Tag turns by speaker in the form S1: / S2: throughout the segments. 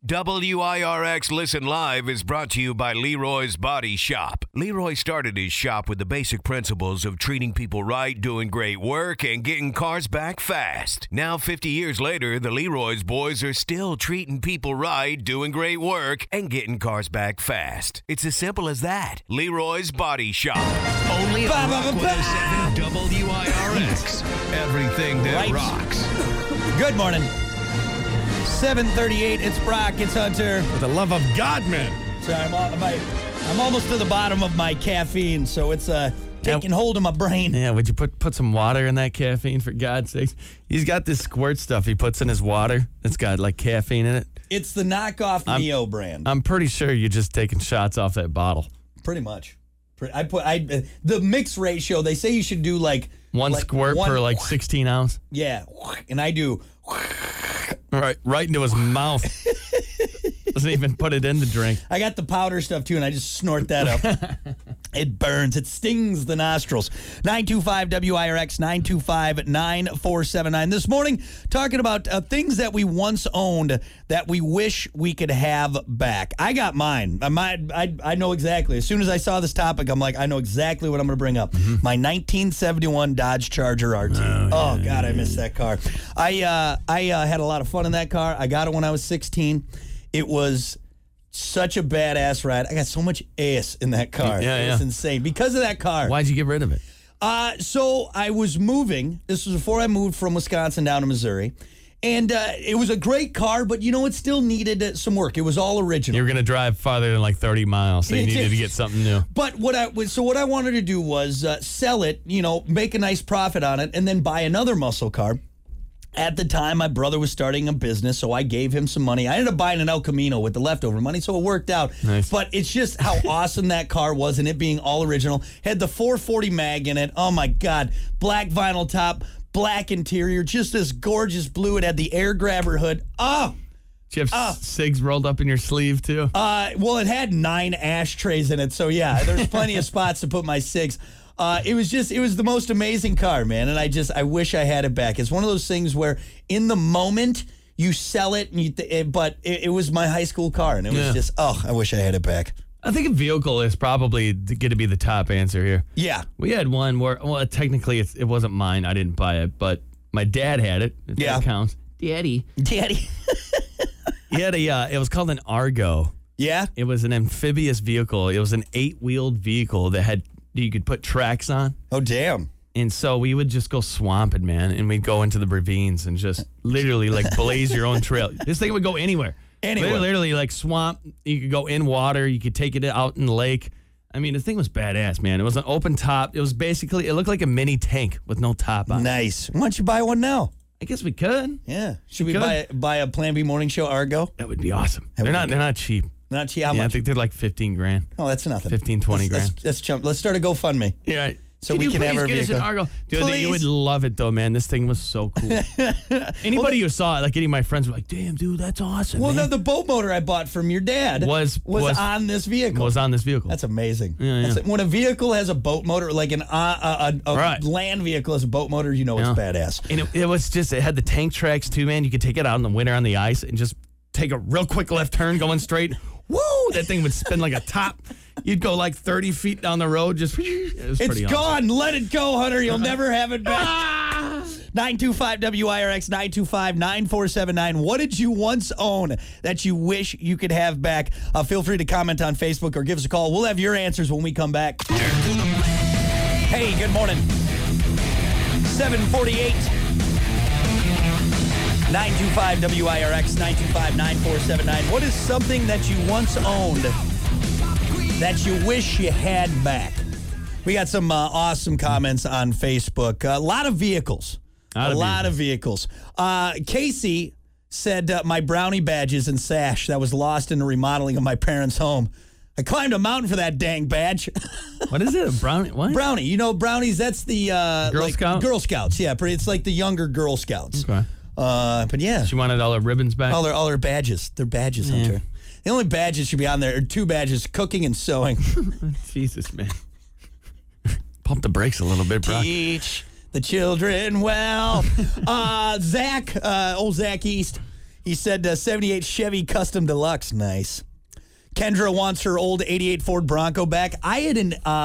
S1: WIRX Listen Live is brought to you by Leroy's Body Shop. Leroy started his shop with the basic principles of treating people right, doing great work, and getting cars back fast. Now, 50 years later, the Leroy's boys are still treating people right, doing great work, and getting cars back fast. It's as simple as that. Leroy's Body Shop. Only on Rock 107 WIRX. Everything that rocks.
S2: Good morning. 7:38. It's Brock. It's Hunter.
S3: For the love of God, man.
S2: Sorry, I'm almost to the bottom of my caffeine, so it's taking hold of my brain.
S3: Yeah, would you put some water in that caffeine, for God's sakes? He's got this squirt stuff he puts in his water that's got, like, caffeine in it.
S2: It's the knockoff Neo brand.
S3: I'm pretty sure you're just taking shots off that bottle.
S2: Pretty much. The mix ratio, they say you should do, like...
S3: One squirt per, like, 16 ounce?
S2: Yeah, and I do...
S3: Right into his mouth. Doesn't even put it in the drink.
S2: I got the powder stuff, too, and I just snort that up. It burns. It stings the nostrils. 925-WIRX, 925-9479. This morning, talking about things that we once owned that we wish we could have back. I got mine. I know exactly. As soon as I saw this topic, I'm like, I know exactly what I'm going to bring up. Mm-hmm. My 1971 Dodge Charger RT. Oh God, I miss that car. I had a lot of fun in that car. I got it when I was 16. It was such a badass ride. I got so much ass in that car. It's insane. Because of that car.
S3: Why'd you get rid of it?
S2: So I was moving. This was before I moved from Wisconsin down to Missouri. And it was a great car, but, it still needed some work. It was all original.
S3: You were going to drive farther than like 30 miles, so you needed to get something new.
S2: But what I wanted to do was sell it, make a nice profit on it, and then buy another muscle car. At the time, my brother was starting a business, so I gave him some money. I ended up buying an El Camino with the leftover money, so it worked out.
S3: Nice.
S2: But it's just how awesome that car was, and it being all original. Had the 440 mag in it. Oh, my God. Black vinyl top, black interior, just this gorgeous blue. It had the air grabber hood. Oh!
S3: Did you have cigs rolled up in your sleeve, too?
S2: Well, it had 9 ashtrays in it, so yeah, there's plenty of spots to put my cigs. It was the most amazing car, man, and I wish I had it back. It's one of those things where in the moment you sell it, and but it was my high school car, and it was just, I wish I had it back.
S3: I think a vehicle is probably going to be the top answer here.
S2: Yeah.
S3: We had one where, well, technically it wasn't mine. I didn't buy it, but my dad had it. That counts. Daddy. He had it was called an Argo.
S2: Yeah?
S3: It was an amphibious vehicle. It was an 8-wheeled vehicle that you could put tracks on.
S2: Oh, damn.
S3: And so we would just go swamping, man, and we'd go into the ravines and just literally like blaze your own trail. This thing would go anywhere. Literally like swamp. You could go in water. You could take it out in the lake. I mean, the thing was badass, man. It was an open top. It was basically, it looked like a mini tank with no top on it.
S2: Nice. Why don't you buy one now?
S3: I guess we could.
S2: Yeah. Should we buy a Plan B morning show Argo?
S3: That would be awesome. They're not cheap.
S2: Not cheap. How much?
S3: I think they're like 15 grand.
S2: Oh, that's nothing.
S3: 15, 20 grand.
S2: Let's start a GoFundMe.
S3: Yeah.
S2: So we can have our vehicle.
S3: Argo. Dude, you would love it, though, man. This thing was so cool. Anybody who saw it, like any of my friends were like, damn, dude, that's awesome.
S2: Well,
S3: man.
S2: No, the boat motor I bought from your dad was on this vehicle.
S3: Was on this vehicle.
S2: That's amazing.
S3: Yeah.
S2: When a vehicle has a boat motor, like a land vehicle has a boat motor, it's badass.
S3: And it was just, it had the tank tracks, too, man. You could take it out in the winter on the ice and just take a real quick left turn going straight. Woo! That thing would spin like a top. You'd go like 30 feet down the road. It's
S2: gone. Awesome. Let it go, Hunter. You'll never have it back. 925-WIRX, 925-9479. What did you once own that you wish you could have back? Feel free to comment on Facebook or give us a call. We'll have your answers when we come back. Hey, good morning. 748. 925-WIRX, 925-9479. What is something that you once owned that you wish you had back? We got some awesome comments on Facebook. A lot of vehicles. A lot of vehicles. Casey said, my brownie badges and sash that was lost in the remodeling of my parents' home. I climbed a mountain for that dang badge.
S3: What is it? A brownie? What?
S2: Brownie. Brownies, that's the... Girl Scouts, yeah. It's like the younger Girl Scouts.
S3: Okay.
S2: But yeah.
S3: She wanted all her ribbons back?
S2: All her badges. They're badges, Hunter. The only badges should be on there are 2 badges, cooking and sewing.
S3: Jesus, man. Pump the brakes a little bit, bro.
S2: Teach the children well. Zach, old Zach East, He said 78 Chevy Custom Deluxe. Nice. Kendra wants her old 88 Ford Bronco back. I had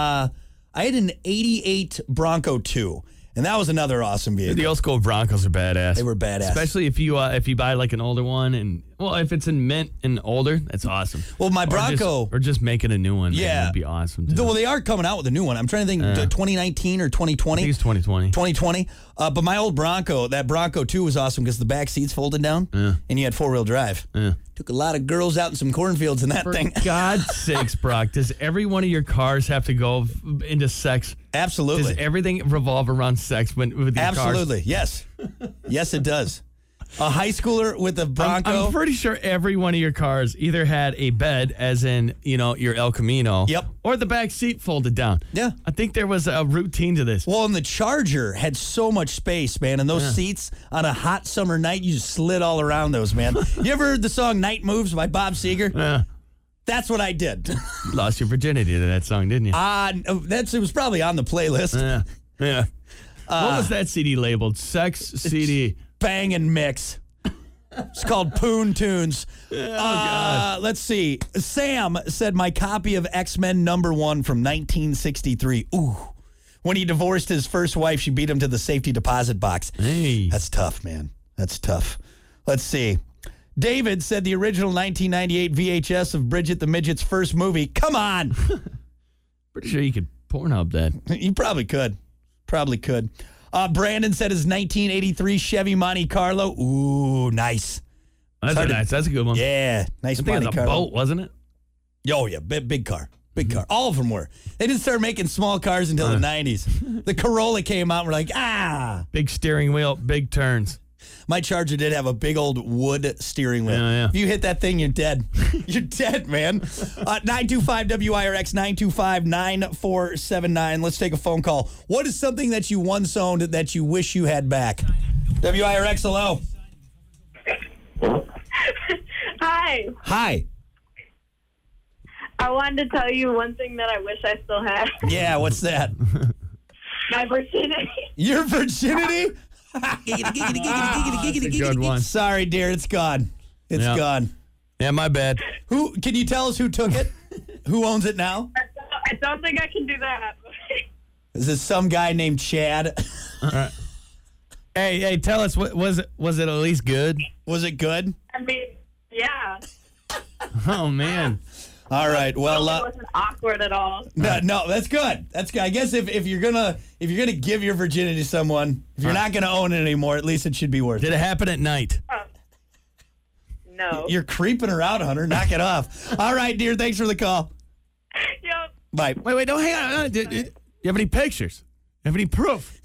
S2: an 88 Bronco 2. And that was another awesome vehicle.
S3: The old school Broncos are badass.
S2: They were badass.
S3: Especially if you buy like an older one, and if it's in mint and older, that's awesome.
S2: Well, my Bronco.
S3: Or just making a new one.
S2: Yeah.
S3: Would be awesome too.
S2: Well, they are coming out with a new one. I'm trying to think 2019 or 2020.
S3: I think it's 2020.
S2: 2020. But my old Bronco, that Bronco 2 was awesome because the back seats folded down and you had 4-wheel drive.
S3: Yeah.
S2: Took a lot of girls out in some cornfields in that thing.
S3: For God's sakes, Brock, does every one of your cars have to go into sex?
S2: Absolutely.
S3: Does everything revolve around sex with your cars?
S2: Absolutely. Yes. Yes, it does. A high schooler with a Bronco.
S3: I'm pretty sure every one of your cars either had a bed, as in, your El Camino.
S2: Yep.
S3: Or the back seat folded down.
S2: Yeah.
S3: I think there was a routine to this.
S2: Well, and the Charger had so much space, man. And those seats on a hot summer night, you just slid all around those, man. You ever heard the song Night Moves by Bob Seger?
S3: Yeah.
S2: That's what I did.
S3: Lost your virginity to that song, didn't you?
S2: It was probably on the playlist.
S3: Yeah. What was that CD labeled? Sex CD.
S2: Bang and Mix. It's called Poon Tunes. God. Let's see. Sam said my copy of X-Men #1 from 1963. Ooh. When he divorced his first wife, she beat him to the safety deposit box.
S3: Hey.
S2: That's tough, man. That's tough. Let's see. David said the original 1998 VHS of Bridget the Midget's first movie. Come on.
S3: Pretty sure you could Pornhub that.
S2: You probably could. Probably could. Brandon said his 1983 Chevy Monte Carlo. Ooh, nice.
S3: That's nice. That's a good one.
S2: Yeah, nice
S3: I think
S2: Monte
S3: it was a
S2: Carlo.
S3: boat, wasn't it?
S2: Oh, yeah, big car. Big car. All of them were. They didn't start making small cars until the 90s. The Corolla came out and we're like,
S3: Big steering wheel, big turns.
S2: My Charger did have a big old wood steering wheel.
S3: Yeah.
S2: If you hit that thing, you're dead. You're dead, man. 925-WIRX, 925-9479. Let's take a phone call. What is something that you once owned that you wish you had back? WIRX, hello.
S4: Hi.
S2: Hi.
S4: I wanted to tell you one thing that I wish I still had.
S2: Yeah, what's that?
S4: My virginity.
S2: Your virginity?
S3: That's a good one.
S2: Sorry, dear, it's gone. It's gone.
S3: Yeah, my bad.
S2: Who can you tell us who took it? Who owns it now?
S4: I don't think I can do that.
S2: Is this some guy named Chad?
S3: All right. Hey, tell us, was it at least good?
S2: Was it good?
S4: I mean, yeah.
S3: Oh man.
S2: All right. Well,
S4: It wasn't awkward at all.
S2: no, that's good. That's good. I guess if you're gonna give your virginity to someone, if you're not gonna own it anymore, at least it should be worth it.
S3: Did it happen at night?
S4: No.
S2: You're creeping her out, Hunter. Knock it off. All right, dear. Thanks for the call.
S4: Yep.
S2: Bye.
S3: Wait, don't hang on. Do you have any pictures? You have any proof?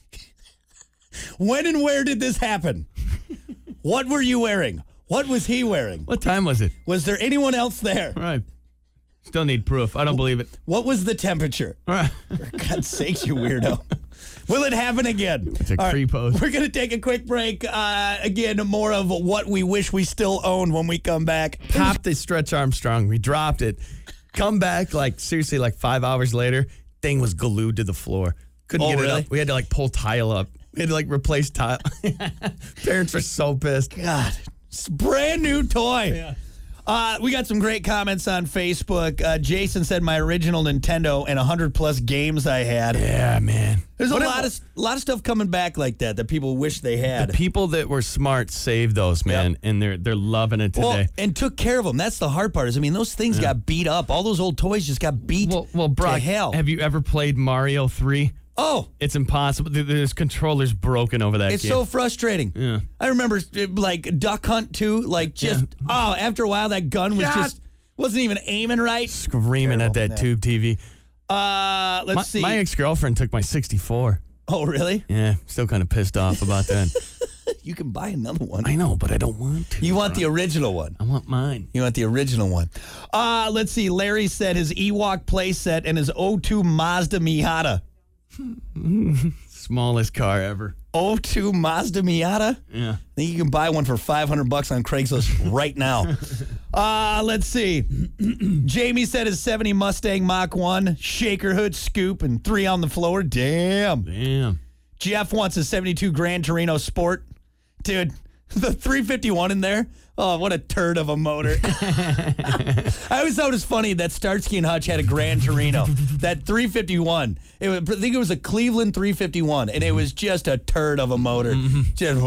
S2: When and where did this happen? What were you wearing? What was he wearing?
S3: What time was it?
S2: Was there anyone else there?
S3: All right. Still need proof. I don't believe it.
S2: What was the temperature?
S3: All right.
S2: For God's sakes, you weirdo. Will it happen again?
S3: It's a creepo.
S2: We're going to take a quick break. Again, more of what we wish we still owned when we come back.
S3: Popped the Stretch Armstrong. We dropped it. Come back, seriously, 5 hours later, thing was glued to the floor. Couldn't get it up. We had to, pull tile up. We had to, replace tile. Parents were so pissed.
S2: God, it's a brand new toy. Yeah. We got some great comments on Facebook. Jason said my original Nintendo and 100+ games I had.
S3: Yeah, man.
S2: There's a lot of stuff coming back like that people wish they had.
S3: The people that were smart saved those, man, and they're loving it today.
S2: Well, and took care of them. That's the hard part. Those things got beat up. All those old toys just got beat
S3: well, Brock,
S2: to hell.
S3: Have you ever played Mario 3?
S2: Oh.
S3: It's impossible. There's controllers broken over that
S2: It's
S3: game.
S2: so frustrating.
S3: Yeah.
S2: I remember, Duck Hunt 2, after a while, that gun was wasn't even aiming right.
S3: Screaming at that tube TV.
S2: Let's see.
S3: My ex-girlfriend took my 64.
S2: Oh, really?
S3: Yeah, still kind of pissed off about that.
S2: You can buy another one.
S3: I know, but I don't want to.
S2: You want the original one.
S3: I want mine.
S2: You want the original one. Let's see. Larry said his Ewok playset and his 02 Mazda Miata.
S3: Smallest car ever.
S2: 02 Mazda Miata?
S3: Yeah.
S2: I think you can buy one for $500 on Craigslist right now. Let's see. Jamie said his 70 Mustang Mach 1, shaker hood, scoop, and 3 on the floor. Damn.
S3: Damn.
S2: Jeff wants a 72 Gran Torino Sport. Dude, The 351 in there. Oh, what a turd of a motor. I always thought it was funny that Starsky and Hutch had a Gran Torino. That 351. I think it was a Cleveland 351, and it was just a turd of a motor. Just,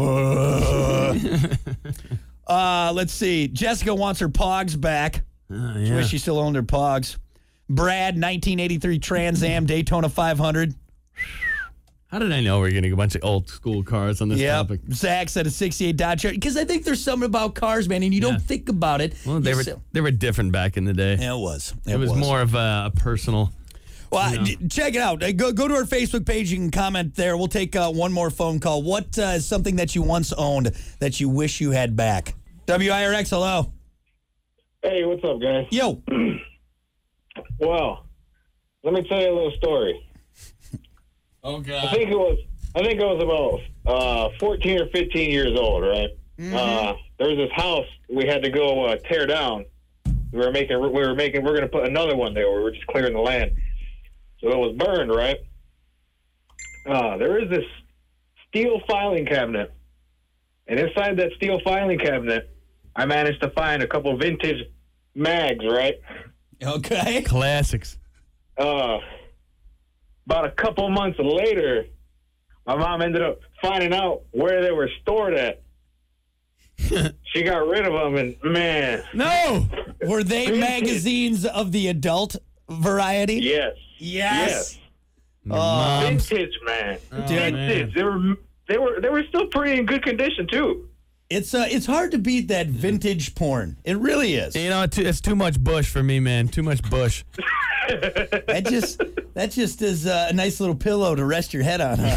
S2: let's see. Jessica wants her Pogs back. She wish she still owned her Pogs. Brad, 1983 Trans Am Daytona 500.
S3: How did I know we were getting a bunch of old school cars on this topic?
S2: Zach said a 68 Dodge Charger. Because I think there's something about cars, man, and you don't think about it.
S3: Well, they were different back in the day.
S2: Yeah, it was.
S3: It was more of a personal.
S2: Well, check it out. Go to our Facebook page. You can comment there. We'll take one more phone call. What is something that you once owned that you wish you had back? WIRX, hello.
S5: Hey, what's up, guys?
S2: Yo.
S5: Well, let me tell you a little story.
S3: Oh, God.
S5: I think it was about 14 or 15 years old, right? There was this house we had to go tear down. We're going to put another one there. We were just clearing the land. So it was burned, right? There is this steel filing cabinet. And inside that steel filing cabinet, I managed to find a couple vintage mags, right?
S2: Okay.
S3: Classics.
S5: About a couple months later, my mom ended up finding out where they were stored at. She got rid of them, and man.
S2: No! Were they magazines of the adult variety?
S5: Yes.
S2: Yes.
S5: Vintage, man. Vintage.
S3: Man.
S5: They were still pretty in good condition too.
S2: It's hard to beat that vintage porn. It really is.
S3: You know, it's too much bush for me, man. Too much bush.
S2: That just is a nice little pillow to rest your head on.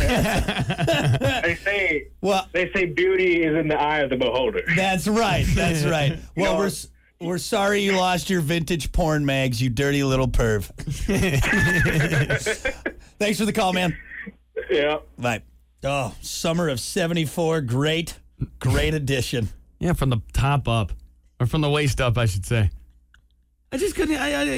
S5: They say beauty is in the eye of the beholder.
S2: That's right. That's right. Well, we're sorry you lost your vintage porn mags, you dirty little perv. Thanks for the call, man.
S5: Yeah.
S2: Bye. Oh, summer of '74, great addition.
S3: Yeah, from the top up, or from the waist up, I should say. I just couldn't.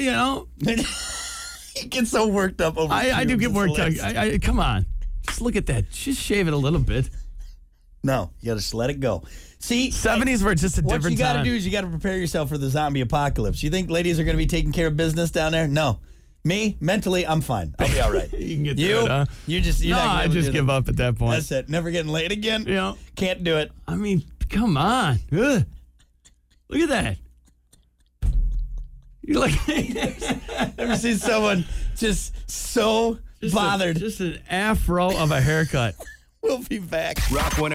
S2: You get so worked up over.
S3: I do get worked up. Come on, just look at that. Just shave it a little bit.
S2: No, you got to just let it go. See,
S3: 70s were just a different time.
S2: What you got to do is you got to prepare yourself for the zombie apocalypse. You think ladies are going to be taking care of business down there? No. Me, mentally, I'm fine. I'll be all right.
S3: You can get through it, huh?
S2: I
S3: just give up at that point.
S2: That's it. Never getting laid again.
S3: Yeah.
S2: Can't do it.
S3: I mean, come on. Ugh. Look at that. You're like,
S2: ever seen someone just so bothered?
S3: Just an afro of a haircut.
S2: We'll be back.
S1: Rock 1